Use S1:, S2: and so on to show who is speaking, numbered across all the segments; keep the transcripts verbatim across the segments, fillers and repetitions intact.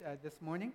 S1: uh, this morning.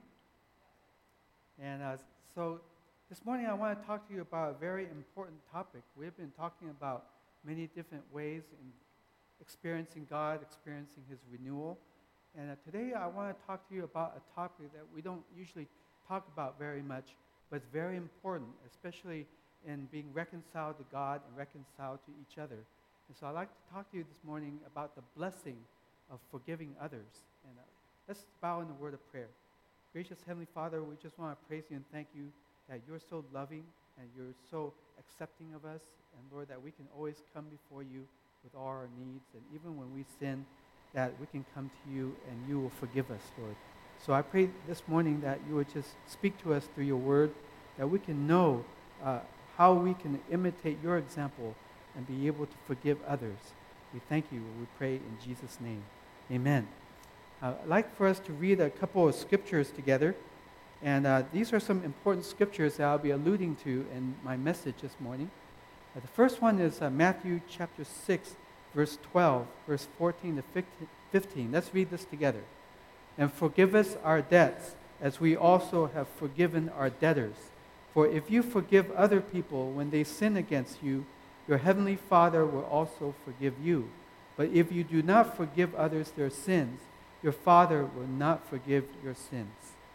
S1: And uh, so this morning I want to talk to you about a very important topic. We've been talking about many different ways in experiencing God, experiencing His renewal. And uh, today I want to talk to you about a topic that we don't usually talk about very much, but it's very important, especially in being reconciled to God and reconciled to each other. And so I'd like to talk to you this morning about the blessing of forgiving others. And uh, let's bow in the word of prayer. Gracious Heavenly Father, we just want to praise you and thank you that you're so loving and you're so accepting of us. And Lord, that we can always come before you with all our needs. And even when we sin, that we can come to you and you will forgive us, Lord. So I pray this morning that you would just speak to us through your word, that we can know uh, how we can imitate your example and be able to forgive others. We thank you. We pray in Jesus' name. Amen. Uh, I'd like for us to read a couple of scriptures together. And uh, these are some important scriptures that I'll be alluding to in my message this morning. Uh, the first one is uh, Matthew chapter six, verse twelve, verse fourteen to fifteen. Let's read this together. And forgive us our debts, as we also have forgiven our debtors. For if you forgive other people when they sin against you, your heavenly Father will also forgive you. But if you do not forgive others their sins, your Father will not forgive your sins.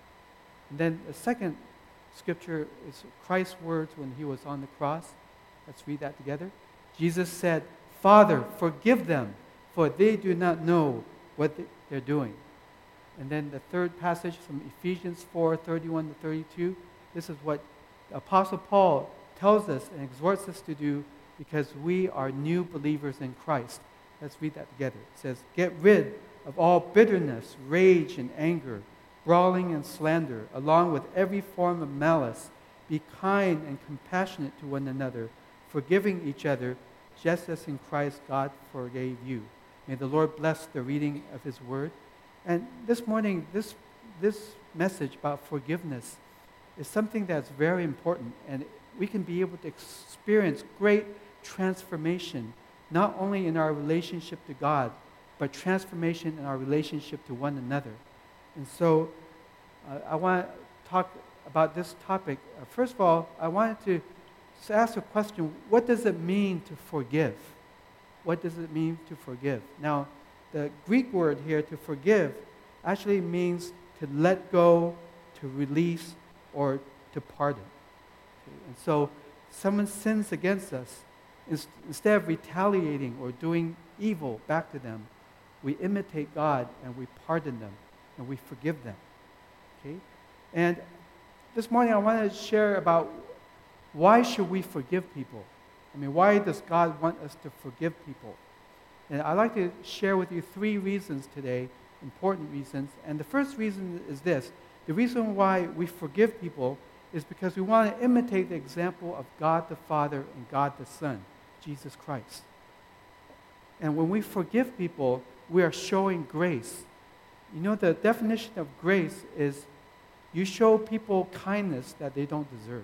S1: And then the second scripture is Christ's words when he was on the cross. Let's read that together. Jesus said, Father, forgive them, for they do not know what they're doing. And then the third passage from Ephesians four, thirty-one to thirty-two. This is what Apostle Paul tells us and exhorts us to do because we are new believers in Christ. Let's read that together. It says, get rid of all bitterness, rage, and anger, brawling and slander, along with every form of malice. Be kind and compassionate to one another, forgiving each other, just as in Christ God forgave you. May the Lord bless the reading of His word. And this morning, this, this message about forgiveness is something that's very important, and we can be able to experience great transformation, not only in our relationship to God, but transformation in our relationship to one another. And so uh, I want to talk about this topic. Uh, first of all, I wanted to just ask a question. What does it mean to forgive? What does it mean to forgive? Now, the Greek word here, to forgive, actually means to let go, to release, or to pardon. Okay? And so someone sins against us, instead of retaliating or doing evil back to them, we imitate God and we pardon them and we forgive them. Okay? And this morning I want to share about why should we forgive people? I mean, why does God want us to forgive people? And I'd like to share with you three reasons today, important reasons. And the first reason is this. The reason why we forgive people is because we want to imitate the example of God the Father and God the Son, Jesus Christ. And when we forgive people, we are showing grace. You know, the definition of grace is you show people kindness that they don't deserve.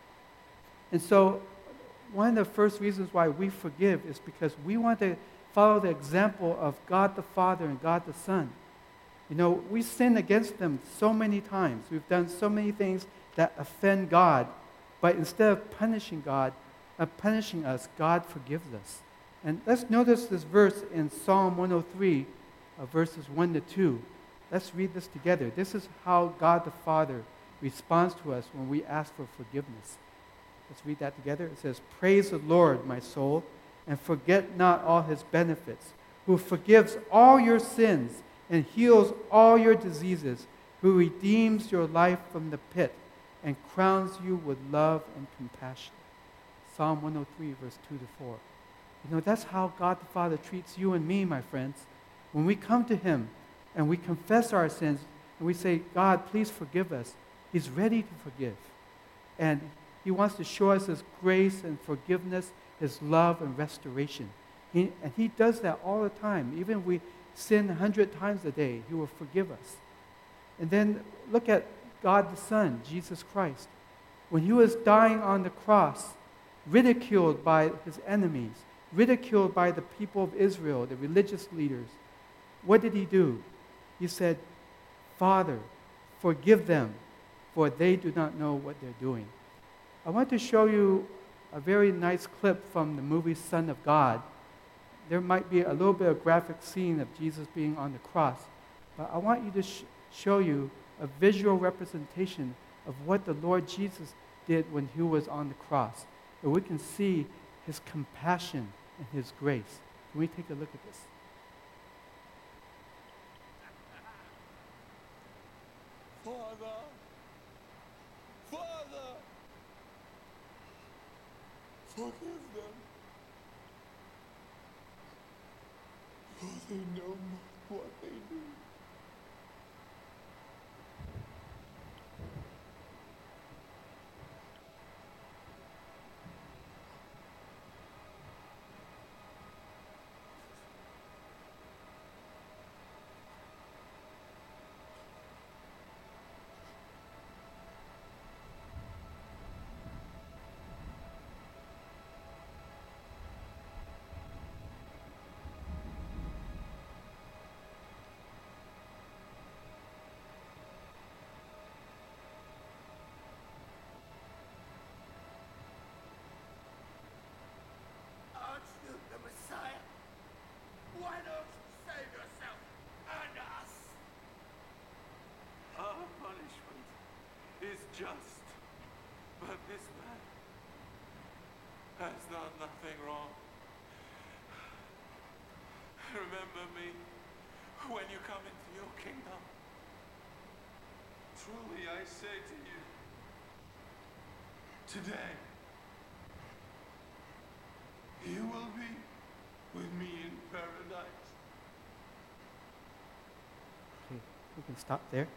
S1: And so one of the first reasons why we forgive is because we want to follow the example of God the Father and God the Son. You know, we sin against them so many times. We've done so many things that offend God, but instead of punishing God, uh, punishing us, God forgives us. And let's notice this verse in Psalm one oh three, uh, verses one to two. Let's read this together. This is how God the Father responds to us when we ask for forgiveness. Let's read that together. It says, praise the Lord, my soul, and forget not all His benefits, who forgives all your sins and heals all your diseases, who redeems your life from the pit and crowns you with love and compassion. Psalm one oh three, verse two to four. You know, that's how God the Father treats you and me, my friends. When we come to Him and we confess our sins and we say, God, please forgive us, He's ready to forgive. And He wants to show us His grace and forgiveness, His love and restoration. He, and He does that all the time. Even if we sin a hundred times a day, He will forgive us. And then look at God the Son, Jesus Christ. When He was dying on the cross, ridiculed by His enemies, ridiculed by the people of Israel, the religious leaders, what did He do? He said, Father, forgive them, for they do not know what they're doing. I want to show you a very nice clip from the movie Son of God. There might be a little bit of graphic scene of Jesus being on the cross, but I want you to sh- show you a visual representation of what the Lord Jesus did when he was on the cross. And we can see his compassion and his grace. Can we take a look at this?
S2: Father, Father, forgive them, for they know not what they do. Aren't you the Messiah? Why don't you save yourself and us? Our punishment is just, but this man has done nothing wrong. Remember me when you come into your kingdom. Truly I say to you, today you will be with me in paradise.
S1: Okay, we can stop there.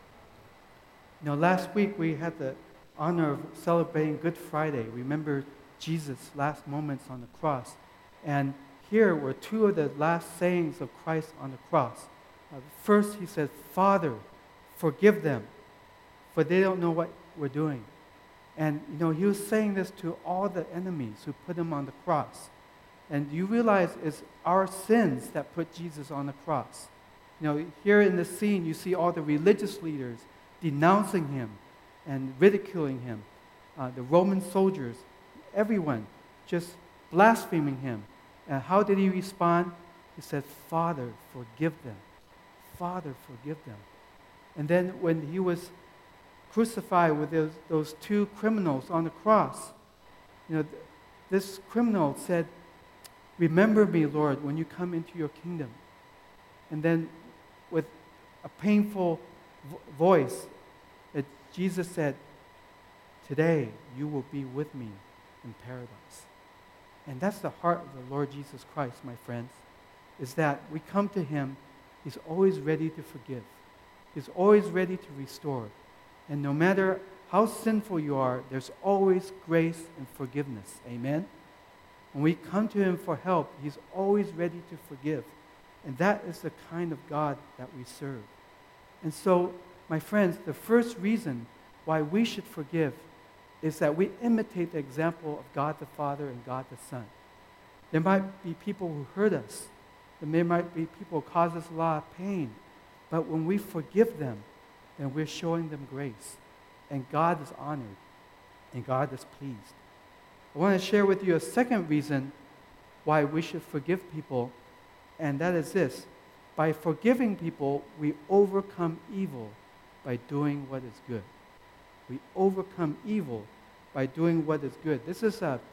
S1: You know, last week we had the honor of celebrating Good Friday. Remember Jesus' last moments on the cross. And here were two of the last sayings of Christ on the cross. Uh, first, he said, Father, forgive them, for they don't know what we're doing. And, you know, he was saying this to all the enemies who put him on the cross. And you realize it's our sins that put Jesus on the cross. You know, here in the scene, you see all the religious leaders denouncing him and ridiculing him. Uh, the Roman soldiers, everyone just blaspheming him. And how did he respond? He said, Father, forgive them. Father, forgive them. And then when he was crucified with those, those two criminals on the cross, you know, th- this criminal said, remember me, Lord, when you come into your kingdom. And then with a painful vo- voice, that Jesus said, today you will be with me in paradise. And that's the heart of the Lord Jesus Christ, my friends, is that we come to him, he's always ready to forgive. He's always ready to restore. And no matter how sinful you are, there's always grace and forgiveness. Amen? When we come to him for help, he's always ready to forgive. And that is the kind of God that we serve. And so, my friends, the first reason why we should forgive is that we imitate the example of God the Father and God the Son. There might be people who hurt us. There might be people who cause us a lot of pain. But when we forgive them, then we're showing them grace. And God is honored. And God is pleased. I want to share with you a second reason why we should forgive people. And that is this. By forgiving people, we overcome evil by doing what is good. We overcome evil by doing what is good. This is a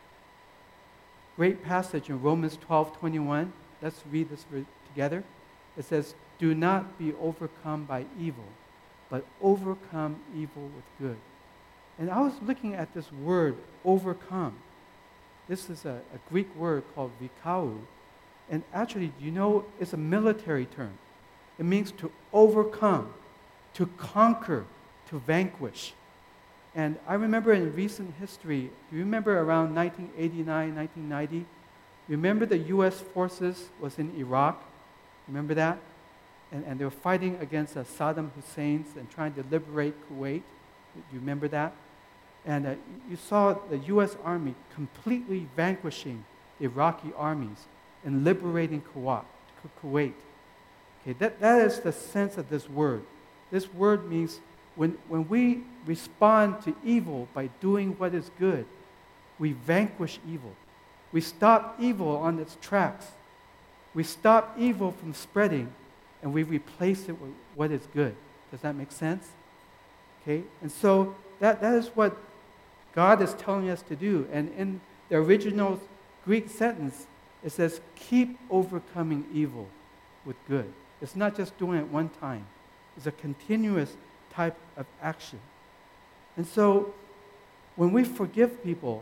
S1: great passage in Romans twelve twenty-one. Let's read this together. It says, do not be overcome by evil, but overcome evil with good. And I was looking at this word, overcome. This is a, a Greek word called vikau. And actually, do you know, it's a military term. It means to overcome, to conquer, to vanquish. And I remember in recent history, do you remember around nineteen eighty-nine, nineteen ninety? Remember the U S forces was in Iraq? Remember that? And, and they were fighting against uh, Saddam Hussein and trying to liberate Kuwait. Do you remember that? And uh, you saw the U S Army completely vanquishing the Iraqi armies and liberating Kuwait. Kuwait. Okay, that, that is the sense of this word. this word means when, when we respond to evil by doing what is good, we vanquish evil. We stop evil on its tracks. We stop evil from spreading, and we replace it with what is good. Does that make sense? Okay? And so that, that is what God is telling us to do. And in the original Greek sentence, it says, keep overcoming evil with good. It's not just doing it one time. It's a continuous type of action. And so when we forgive people,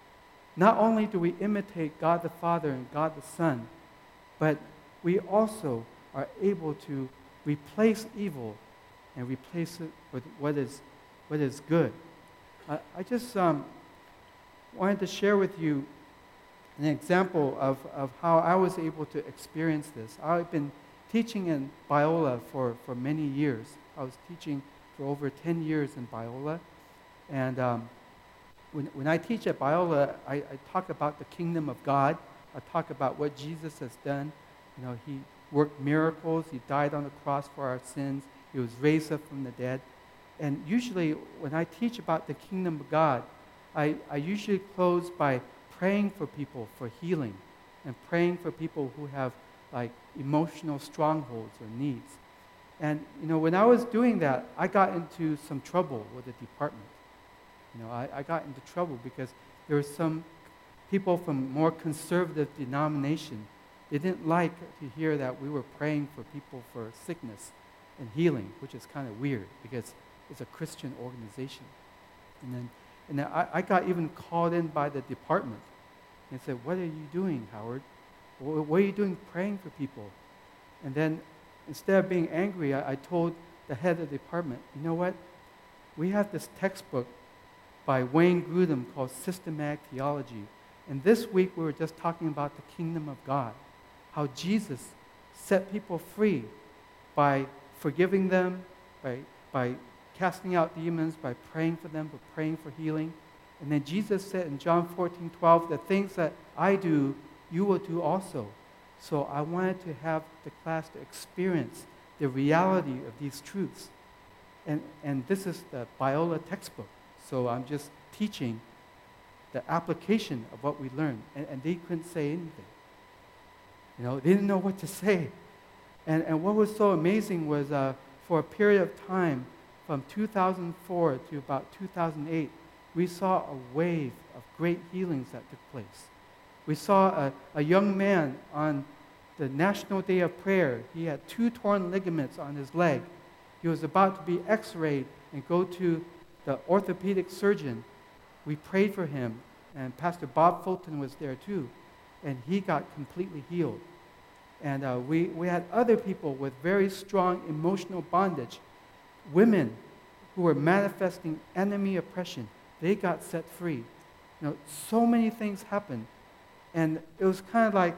S1: not only do we imitate God the Father and God the Son, but we also are able to replace evil and replace it with what is, what is good. I, I just um, wanted to share with you an example of, of how I was able to experience this. I've been teaching in Biola for, for many years. I was teaching for over ten years in Biola. And um, when, when I teach at Biola, I, I talk about the kingdom of God. I talk about what Jesus has done. You know, he worked miracles. He died on the cross for our sins. He was raised up from the dead. And usually when I teach about the kingdom of God, I, I usually close by praying for people for healing and praying for people who have like emotional strongholds or needs. And, you know, when I was doing that, I got into some trouble with the department. You know, I, I got into trouble because there were some people from more conservative denomination. They didn't like to hear that we were praying for people for sickness and healing, which is kind of weird because it's a Christian organization. And then, and then I, I got even called in by the department and said, what are you doing, Howard? What are you doing praying for people? And then instead of being angry, I, I told the head of the department, you know what? We have this textbook by Wayne Grudem called Systematic Theology. And this week we were just talking about the kingdom of God, how Jesus set people free by forgiving them, by, by casting out demons, by praying for them, by praying for healing. And then Jesus said in John fourteen twelve, the things that I do, you will do also. So I wanted to have the class to experience the reality of these truths. And, and this is the Biola textbook. So I'm just teaching the application of what we learned. And, and they couldn't say anything. You know, they didn't know what to say. And, and what was so amazing was uh, for a period of time, from two thousand four to about two thousand eight, we saw a wave of great healings that took place. We saw a, a young man on the National Day of Prayer. He had two torn ligaments on his leg. He was about to be x-rayed and go to the orthopedic surgeon. We prayed for him, and Pastor Bob Fulton was there too, and he got completely healed. And uh, we, we had other people with very strong emotional bondage, women who were manifesting enemy oppression. They got set free. You know, so many things happened. And it was kind of like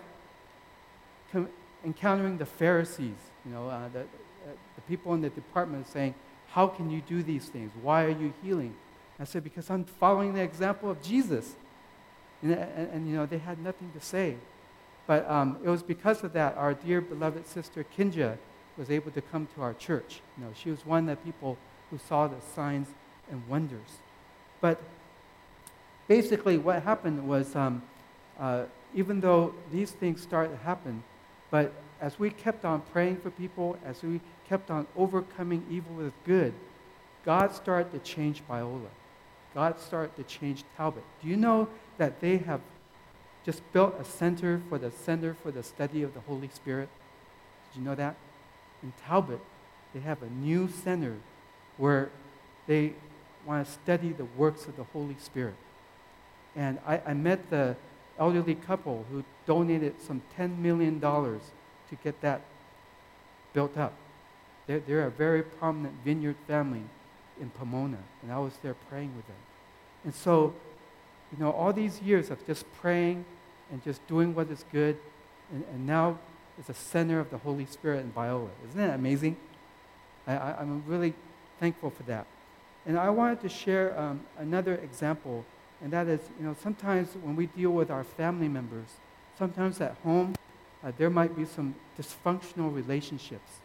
S1: com- encountering the Pharisees, you know, uh, the, uh, the people in the department saying, how can you do these things? Why are you healing? I said, because I'm following the example of Jesus. And, and, and you know, they had nothing to say. But um, it was because of that our dear beloved sister Kinja was able to come to our church. You know, she was one of the people who saw the signs and wonders. But basically what happened was, um, uh, even though these things started to happen, but as we kept on praying for people, as we kept on overcoming evil with good, God started to change Biola. God started to change Talbot. Do you know that they have just built a center for the Center for the Study of the Holy Spirit? Did you know that? In Talbot, they have a new center where they want to study the works of the Holy Spirit. And I, I met the elderly couple who donated some ten million dollars to get that built up. They're, they're a very prominent vineyard family in Pomona, and I was there praying with them. And so, you know, all these years of just praying and just doing what is good, and, and now it's a center of the Holy Spirit in Biola. Isn't that amazing? I, I, I'm really thankful for that. And I wanted to share um, another example, and that is, you know, sometimes when we deal with our family members, sometimes at home, uh, there might be some dysfunctional relationships.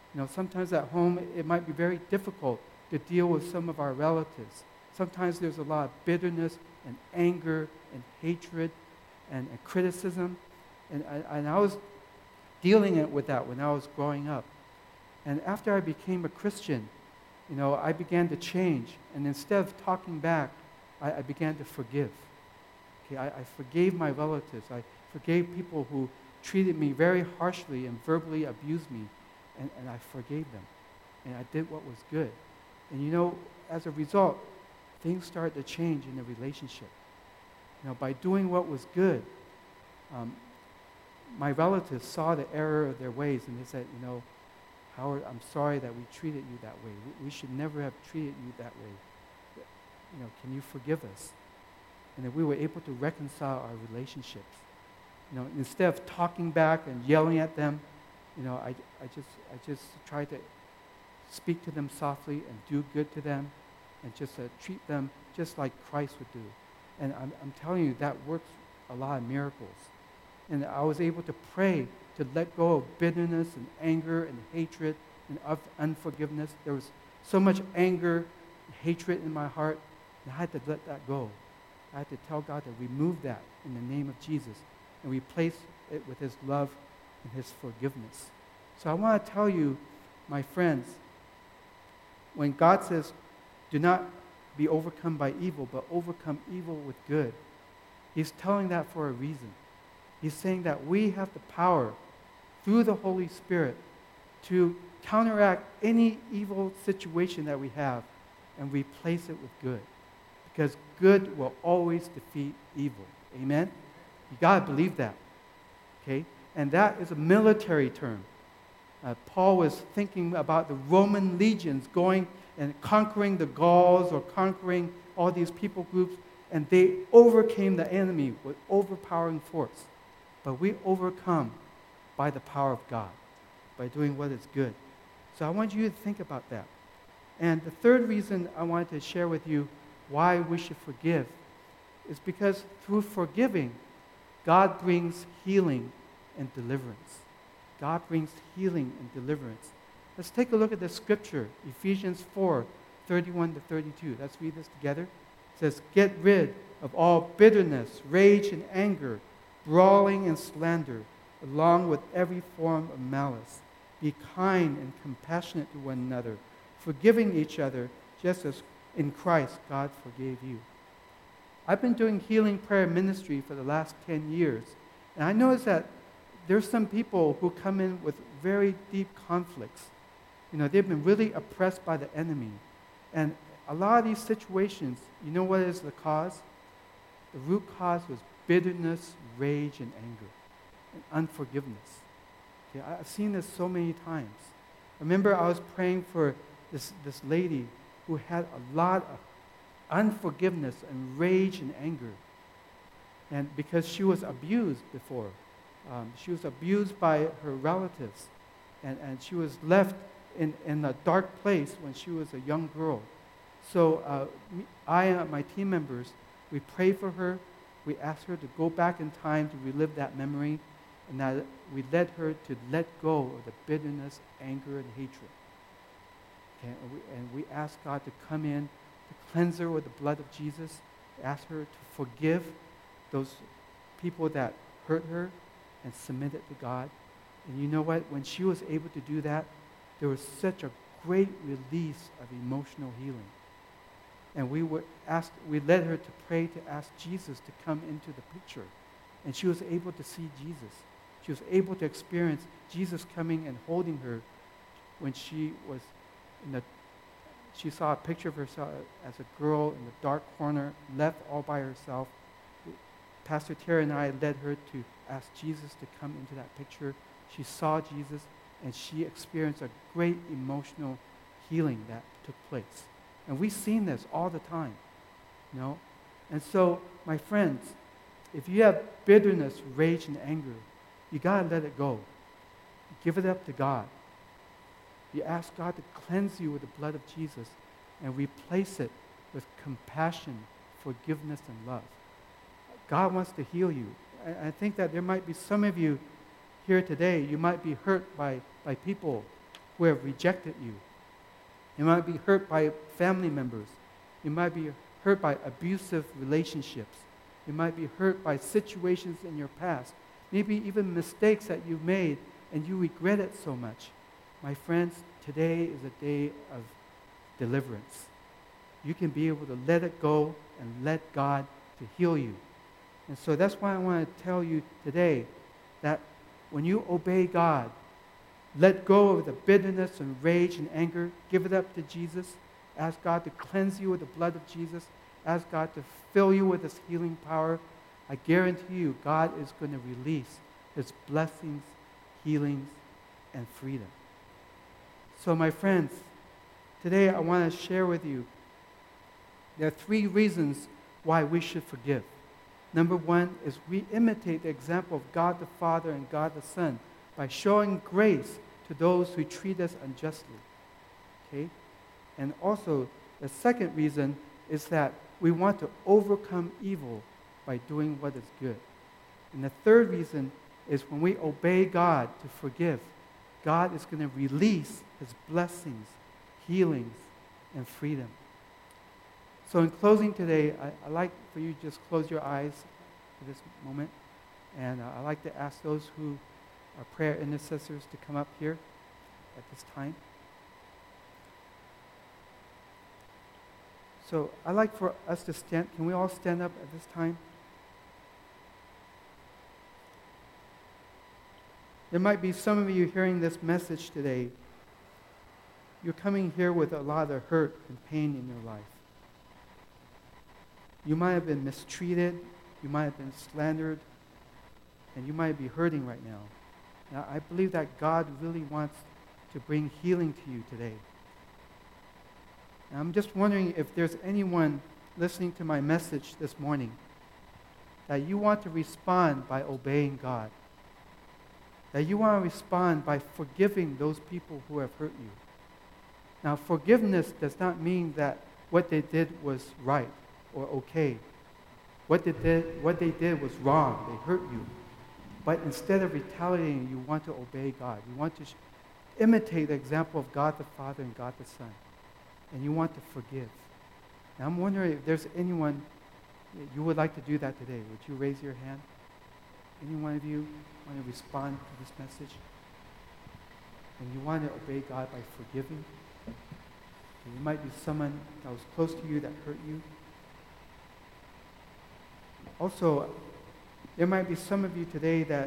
S1: You know, sometimes at home it might be very difficult to deal with some of our relatives. Sometimes there's a lot of bitterness and anger and hatred and, and criticism. And I, and I was dealing it with that when I was growing up. And after I became a Christian, you know, I began to change. And instead of talking back, I, I began to forgive. Okay, I, I forgave my relatives. I forgave people who treated me very harshly and verbally abused me. And, and I forgave them. And I did what was good. And you know, as a result, things started to change in the relationship. You know, by doing what was good, um, my relatives saw the error of their ways and they said, you know, Howard, I'm sorry that we treated you that way. We, we should never have treated you that way. You know, can you forgive us? And then we were able to reconcile our relationships. You know, instead of talking back and yelling at them, you know, I, I just I just tried to speak to them softly and do good to them and just uh, treat them just like Christ would do. And I'm, I'm telling you, that works a lot of miracles. And I was able to pray to let go of bitterness and anger and hatred and of unforgiveness. There was so much anger and hatred in my heart, and I had to let that go. I had to tell God to remove that in the name of Jesus and replace it with his love and his forgiveness. So I want to tell you, my friends, when God says, do not be overcome by evil, but overcome evil with good, he's telling that for a reason. He's saying that we have the power through the Holy Spirit to counteract any evil situation that we have and replace it with good. Because good will always defeat evil. Amen? You got to believe that. Okay? And that is a military term. Uh, Paul was thinking about the Roman legions going and conquering the Gauls or conquering all these people groups, and they overcame the enemy with overpowering force. But we overcome by the power of God, by doing what is good. So I want you to think about that. And the third reason I wanted to share with you why we should forgive is because through forgiving, God brings healing and deliverance. God brings healing and deliverance. Let's take a look at the scripture, Ephesians four, thirty-one to thirty-two. Let's read this together. It says, get rid of all bitterness, rage, and anger, brawling and slander, along with every form of malice. Be kind and compassionate to one another, forgiving each other, just as in Christ God forgave you. I've been doing healing prayer ministry for the last ten years, and I noticed that there's some people who come in with very deep conflicts. You know, they've been really oppressed by the enemy. And a lot of these situations, you know what is the cause? The root cause was bitterness, rage, and anger, and unforgiveness. Okay, I've seen this so many times. Remember, I was praying for this, this lady who had a lot of unforgiveness and rage and anger. And because she was abused before. Um, she was abused by her relatives. And, and she was left in, in a dark place when she was a young girl. So uh, me, I and my team members, we prayed for her. We asked her to go back in time to relive that memory. And that we led her to let go of the bitterness, anger, and hatred. Okay, and, we, and we asked God to come in, to cleanse her with the blood of Jesus. Ask her to forgive those people that hurt her and submit it to God. And you know what? When she was able to do that, there was such a great release of emotional healing. And we were asked, we led her to pray to ask Jesus to come into the picture. And she was able to see Jesus. She was able to experience Jesus coming and holding her when she was in the, she saw a picture of herself as a girl in the dark corner, left all by herself. Pastor Terry and I led her to ask Jesus to come into that picture. She saw Jesus, and she experienced a great emotional healing that took place. And we've seen this all the time, you know. And so, my friends, if you have bitterness, rage, and anger, you got to let it go. Give it up to God. You ask God to cleanse you with the blood of Jesus and replace it with compassion, forgiveness, and love. God wants to heal you. I, I think that there might be some of you here today, you might be hurt by, by people who have rejected you. You might be hurt by family members. You might be hurt by abusive relationships. You might be hurt by situations in your past, maybe even mistakes that you've made and you regret it so much. My friends, today is a day of deliverance. You can be able to let it go and let God to heal you. And so that's why I want to tell you today that when you obey God, let go of the bitterness and rage and anger. Give it up to Jesus. Ask God to cleanse you with the blood of Jesus. Ask God to fill you with His healing power. I guarantee you, God is going to release His blessings, healings, and freedom. So my friends, today I want to share with you, there are three reasons why we should forgive. Number one is we imitate the example of God the Father and God the Son by showing grace to those who treat us unjustly. Okay? And also, the second reason is that we want to overcome evil by doing what is good. And the third reason is when we obey God to forgive, God is going to release His blessings, healings, and freedom. So in closing today, I, I'd like for you to just close your eyes for this moment. And uh, I'd like to ask those who are prayer intercessors to come up here at this time. So I'd like for us to stand. Can we all stand up at this time? There might be some of you hearing this message today. You're coming here with a lot of hurt and pain in your life. You might have been mistreated, you might have been slandered, and you might be hurting right now. Now, I believe that God really wants to bring healing to you today. And I'm just wondering if there's anyone listening to my message this morning that you want to respond by obeying God, that you want to respond by forgiving those people who have hurt you. Now, forgiveness does not mean that what they did was right or okay. What they did, what they did was wrong. They hurt you. But instead of retaliating, you want to obey God. You want to sh- imitate the example of God the Father and God the Son. And you want to forgive. Now, I'm wondering if there's anyone you would like to do that today. Would you raise your hand? Any one of you want to respond to this message? And you want to obey God by forgiving? And it might be someone that was close to you that hurt you. Also, there might be some of you today that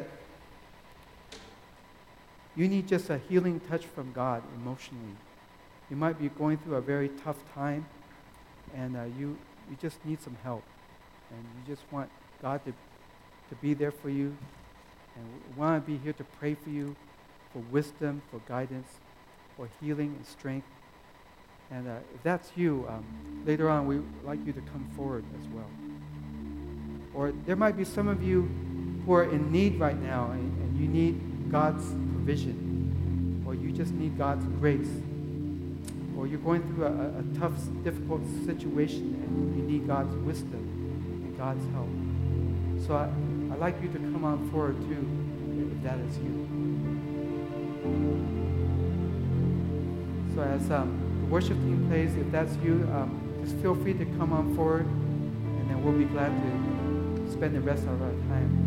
S1: you need just a healing touch from God emotionally. You might be going through a very tough time, and uh, you, you just need some help. And you just want God to, to be there for you. And we want to be here to pray for you, for wisdom, for guidance, for healing and strength. And uh, if that's you, um, later on, we would like you to come forward as well. Or there might be some of you who are in need right now, and, and you need God's provision, or you just need God's grace, or you're going through a, a tough, difficult situation, and you need God's wisdom and God's help. So I, I'd like you to come on forward too, if that is you. So as um, the worship team plays, if that's you, um, just feel free to come on forward, and then we'll be glad to spend the rest of our time